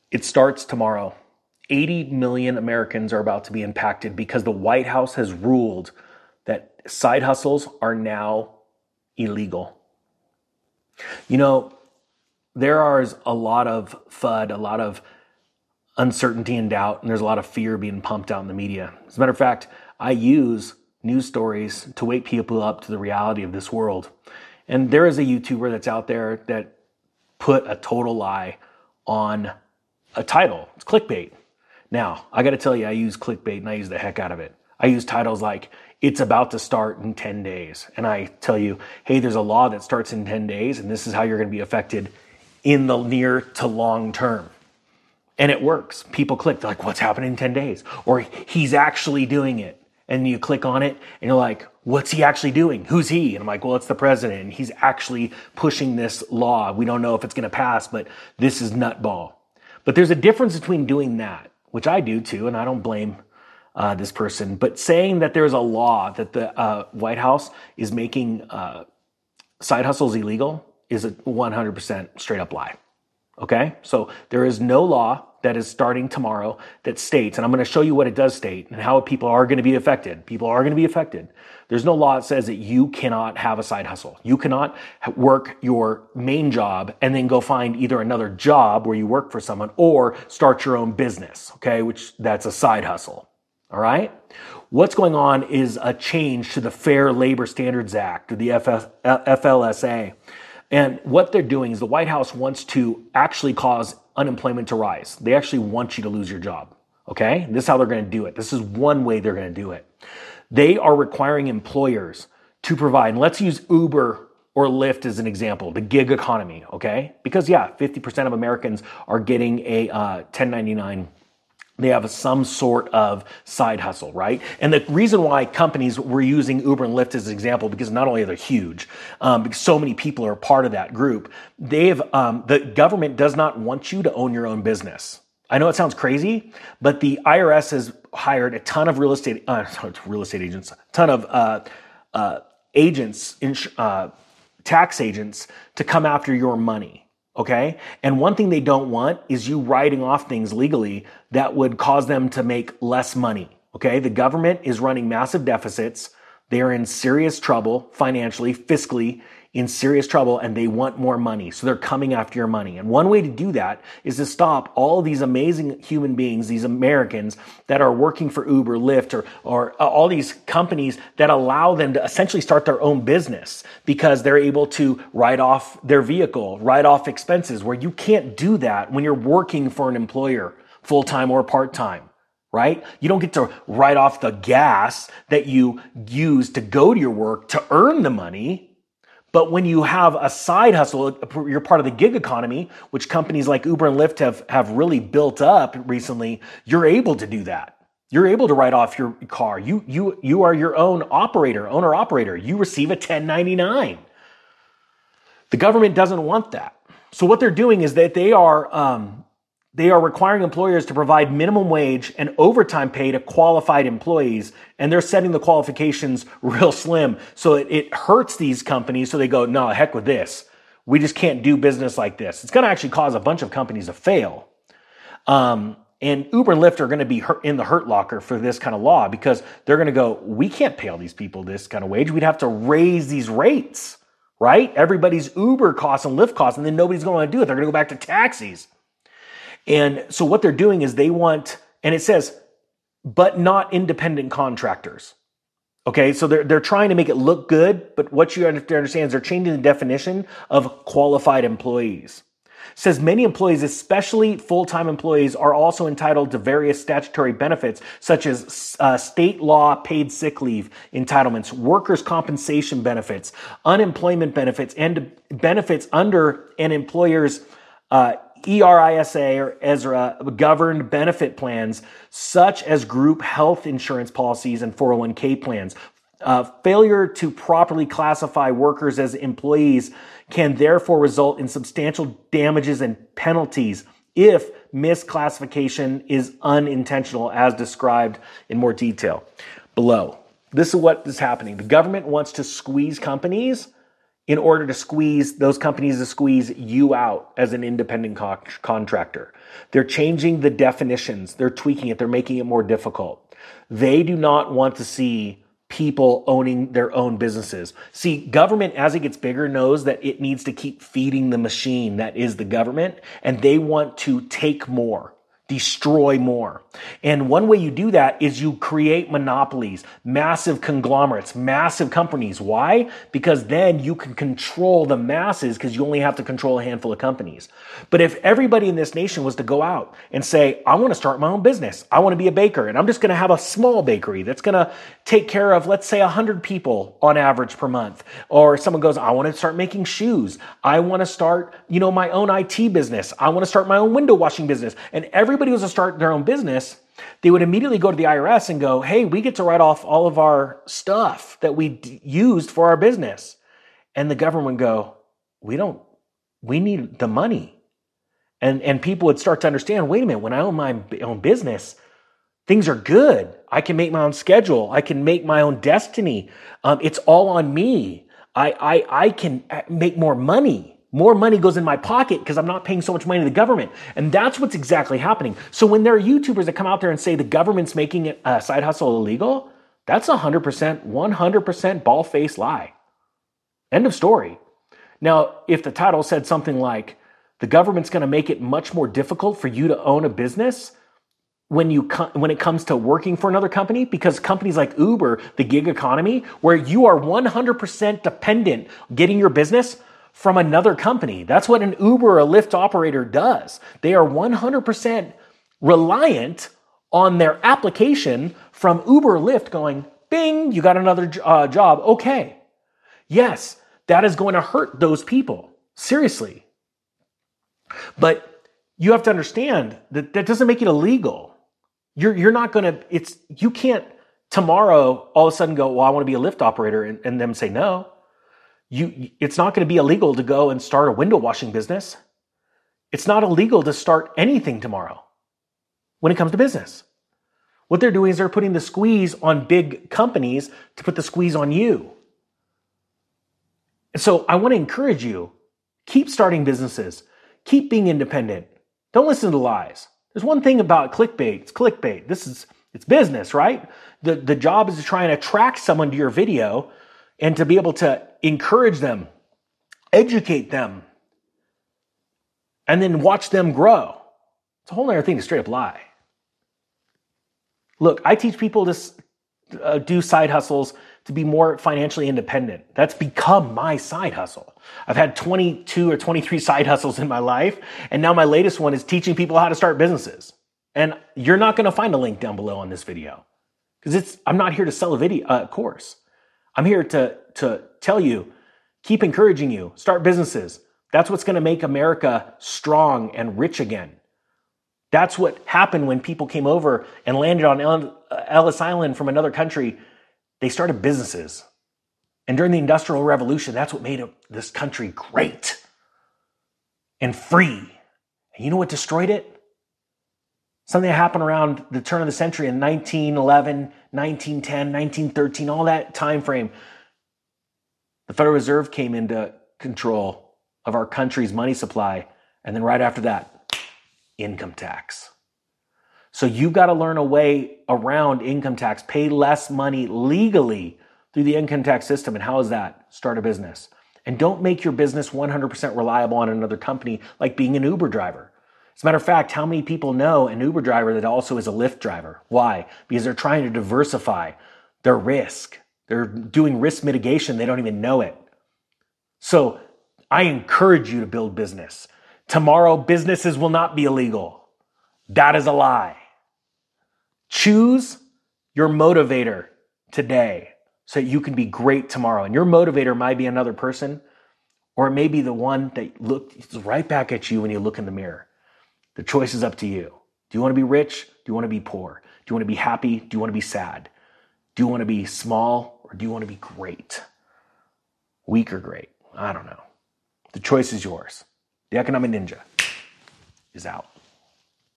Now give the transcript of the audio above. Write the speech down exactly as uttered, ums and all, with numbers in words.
It starts tomorrow. eighty million Americans are about to be impacted because the White House has ruled that side hustles are now illegal. You know, there is a lot of FUD, a lot of uncertainty and doubt, and there's a lot of fear being pumped out in the media. As a matter of fact, I use news stories to wake people up to the reality of this world. And there is a YouTuber that's out there that put a total lie on a title. It's clickbait. Now, I got to tell you, I use clickbait and I use the heck out of it. I use titles like, it's about to start in ten days. And I tell you, hey, there's a law that starts in ten days, and this is how you're going to be affected in the near to long term. And it works. People click, they're like, what's happening in ten days? Or he's actually doing it. And you click on it and you're like, what's he actually doing? Who's he? And I'm like, well, it's the president. And he's actually pushing this law. We don't know if it's going to pass, but this is nutball. But there's a difference between doing that, which I do too, and I don't blame uh, this person, but saying that there's a law that the uh, White House is making uh, side hustles illegal is a one hundred percent straight up lie. Okay? So there is no law that is starting tomorrow that states, and I'm going to show you what it does state and how people are going to be affected. People are going to be affected. There's no law that says that you cannot have a side hustle. You cannot work your main job and then go find either another job where you work for someone or start your own business, okay, which that's a side hustle, all right? What's going on is a change to the Fair Labor Standards Act, or the F L S A. And what they're doing is the White House wants to actually cause unemployment to rise. They actually want you to lose your job, okay? This is how they're going to do it. This is one way they're going to do it. They are requiring employers to provide, and let's use Uber or Lyft as an example, the gig economy, okay? Because yeah, fifty percent of Americans are getting a uh, ten ninety-nine. They have some sort of side hustle, right? And the reason why companies were using Uber and Lyft as an example, because not only are they huge, um, because so many people are part of that group, they've um, the government does not want you to own your own business. I know it sounds crazy, but the I R S has hired a ton of real estate, uh, real estate agents, a ton of uh, uh, agents, uh, tax agents to come after your money. Okay. And one thing they don't want is you writing off things legally that would cause them to make less money. Okay. The government is running massive deficits. They are in serious trouble financially, fiscally, in serious trouble, and they want more money. So they're coming after your money. And one way to do that is to stop all of these amazing human beings, these Americans that are working for Uber, Lyft, or, or all these companies that allow them to essentially start their own business because they're able to write off their vehicle, write off expenses, where you can't do that when you're working for an employer, full-time or part-time. Right? You don't get to write off the gas that you use to go to your work to earn the money. But when you have a side hustle, you're part of the gig economy, which companies like Uber and Lyft have, have really built up recently. You're able to do that. You're able to write off your car. You, you, you are your own operator, owner operator. You receive a ten ninety-nine. The government doesn't want that. So what they're doing is that they are, um, They are requiring employers to provide minimum wage and overtime pay to qualified employees, and they're setting the qualifications real slim. So it, it hurts these companies, so they go, no, heck with this. We just can't do business like this. It's going to actually cause a bunch of companies to fail. Um, and Uber and Lyft are going to be hurt in the hurt locker for this kind of law because they're going to go, we can't pay all these people this kind of wage. We'd have to raise these rates, right? Everybody's Uber costs and Lyft costs, and then nobody's going to do it. They're going to go back to taxis. And so what they're doing is they want, and it says, but not independent contractors. Okay, so they're they're trying to make it look good, but what you have to understand is they're changing the definition of qualified employees. It says many employees, especially full-time employees, are also entitled to various statutory benefits, such as uh, state law paid sick leave entitlements, workers' compensation benefits, unemployment benefits, and benefits under an employer's uh, E R I S A or ESRA governed benefit plans, such as group health insurance policies and four oh one k plans. Uh, failure to properly classify workers as employees can therefore result in substantial damages and penalties if misclassification is unintentional, as described in more detail below. This is what is happening. The government wants to squeeze companies in order to squeeze those companies to squeeze you out as an independent co- contractor. They're changing the definitions. They're tweaking it. They're making it more difficult. They do not want to see people owning their own businesses. See, government, as it gets bigger, knows that it needs to keep feeding the machine that is the government, and they want to take more, destroy more. And one way you do that is you create monopolies, massive conglomerates, massive companies. Why? Because then you can control the masses because you only have to control a handful of companies. But if everybody in this nation was to go out and say, I want to start my own business, I want to be a baker, and I'm just going to have a small bakery that's going to take care of, let's say, one hundred people on average per month. Or someone goes, I want to start making shoes. I want to start, you know, my own I T business. I want to start my own window washing business. And everybody was to start their own business, they would immediately go to the I R S and go, hey, we get to write off all of our stuff that we d- used for our business. And the government would go, we don't, we need the money. And, and people would start to understand, wait a minute, when I own my own business, things are good. I can make my own schedule. I can make my own destiny. Um, it's all on me. I, I, I can make more money. More money goes in my pocket because I'm not paying so much money to the government. And that's what's exactly happening. So when there are YouTubers that come out there and say the government's making a uh, side hustle illegal, that's one hundred percent, one hundred percent bald-faced lie. End of story. Now, if the title said something like, the government's going to make it much more difficult for you to own a business when you co- when it comes to working for another company, because companies like Uber, the gig economy, where you are one hundred percent dependent getting your business from another company. That's what an Uber or a Lyft operator does. They are one hundred percent reliant on their application from Uber or Lyft going, bing, you got another uh, job. Okay. Yes, that is going to hurt those people. Seriously. But you have to understand that that doesn't make it illegal. You're, you're not going to, it's, you can't tomorrow all of a sudden go, well, I want to be a Lyft operator, and, and them say no. You, it's not going to be illegal to go and start a window washing business. It's not illegal to start anything tomorrow when it comes to business. What they're doing is they're putting the squeeze on big companies to put the squeeze on you. And so I want to encourage you, keep starting businesses, keep being independent. Don't listen to lies. There's one thing about clickbait. It's clickbait. This is, it's business, right? The, the job is to try and attract someone to your video and to be able to encourage them, educate them, and then watch them grow. It's a whole other thing to straight up lie. Look, I teach people to uh, do side hustles to be more financially independent. That's become my side hustle. I've had twenty-two or twenty-three side hustles in my life, and now my latest one is teaching people how to start businesses. And you're not going to find a link down below on this video because it's I'm not here to sell a video uh, course. I'm here to, to tell you, keep encouraging you, start businesses. That's what's going to make America strong and rich again. That's what happened when people came over and landed on Ellis Island from another country. They started businesses. And during the Industrial Revolution, that's what made this country great and free. And you know what destroyed it? Something that happened around the turn of the century in nineteen eleven, nineteen ten, nineteen thirteen, all that time frame. The Federal Reserve came into control of our country's money supply. And then right after that, income tax. So you've got to learn a way around income tax, pay less money legally through the income tax system. And how is that? Start a business. And don't make your business one hundred percent reliable on another company, like being an Uber driver. As a matter of fact, how many people know an Uber driver that also is a Lyft driver? Why? Because they're trying to diversify their risk. They're doing risk mitigation. They don't even know it. So I encourage you to build business. Tomorrow, businesses will not be illegal. That is a lie. Choose your motivator today so that you can be great tomorrow. And your motivator might be another person, or it may be the one that looks right back at you when you look in the mirror. The choice is up to you. Do you want to be rich? Do you want to be poor? Do you want to be happy? Do you want to be sad? Do you want to be small, or do you want to be great? Weak or great? I don't know. The choice is yours. The Economic Ninja is out.